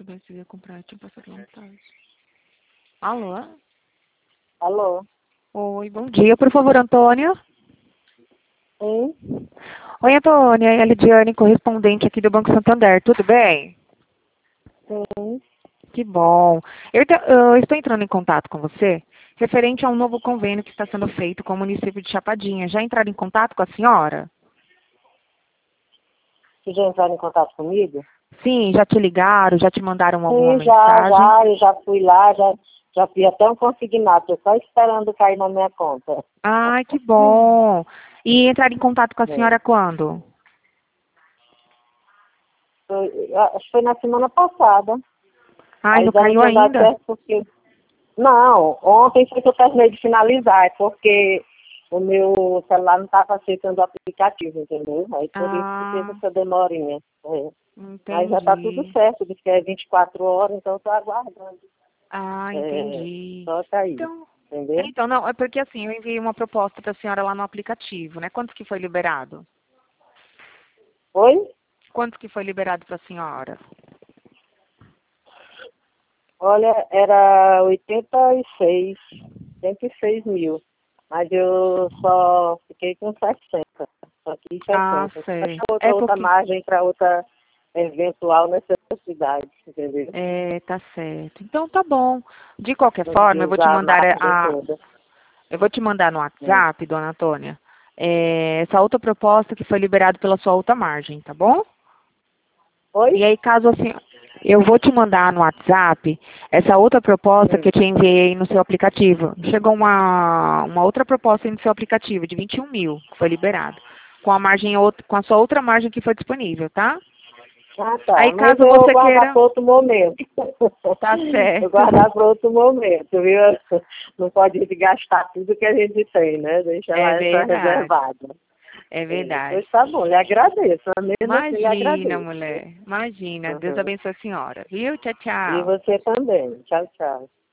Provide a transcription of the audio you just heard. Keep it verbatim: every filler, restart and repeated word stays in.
saber se ia comprar, tinha passado lá tarde. Alô? Alô? Oi, bom dia, por favor, Antônia. Sim? Oi, Antônia, é a Lidiane, correspondente aqui do Banco Santander, tudo bem? Sim. Que bom. Eu, te- eu estou entrando em contato com você referente a um novo convênio que está sendo feito com o município de Chapadinha. Já entraram em contato com a senhora? Você já entraram em contato comigo? Sim, já te ligaram, já te mandaram alguma Sim, já, mensagem? já. Eu já fui lá, já, já fui até um consignado. Estou só esperando cair na minha conta. Ai, que bom. E entrar em contato com a É. senhora quando? Foi- acho que foi na semana passada. Ai, Aí não já não caiu tinha dado ainda? certo porque... Não, ontem foi que eu terminei de finalizar. É porque o meu celular não estava aceitando o aplicativo, entendeu? Aí por isso que teve Ah, essa demorinha. É. Mas já está tudo entendi. certo, diz que é vinte e quatro horas, então estou aguardando. Ah, É, entendi. só tá aí, Então, é, entendeu? então, não, é porque assim, eu enviei uma proposta para a senhora lá no aplicativo, né? Quanto que foi liberado? Oi? Quanto que foi liberado para a senhora? Olha, era oitenta e seis, oitenta e seis mil, mas eu só fiquei com sessenta, só que Ah, sessenta. Achei certo. outra, É outra porque... margem para outra eventual necessidade, entendeu? É, tá certo. Então tá bom. De qualquer Não forma, podia eu vou te usar a mandar a, margem a- toda. eu vou te mandar no Hum. WhatsApp, dona Antônia, é, essa outra proposta que foi liberada pela sua outra margem, tá bom? Oi? E aí, caso assim, eu vou te mandar no WhatsApp essa outra proposta que Hum. eu te enviei no seu aplicativo. Chegou uma, uma outra proposta aí no seu aplicativo de vinte e um mil, que foi liberado. Com a margem, out- com a sua outra margem que foi disponível, tá? Ah, tá. Aí, Mas caso eu vou você guardar queira, para outro momento. tá Vou certo. guardar para outro momento, viu? Não pode gastar tudo que a gente tem, né? Deixa É lá essa verdade, reservada. é É, verdade. pois tá bom, lhe agradeço. Mesmo assim, lhe Imagina, agradeço. mulher. Imagina. Deus Uhum. abençoe a senhora. Viu? Tchau, E tchau. você também. Tchau, tchau.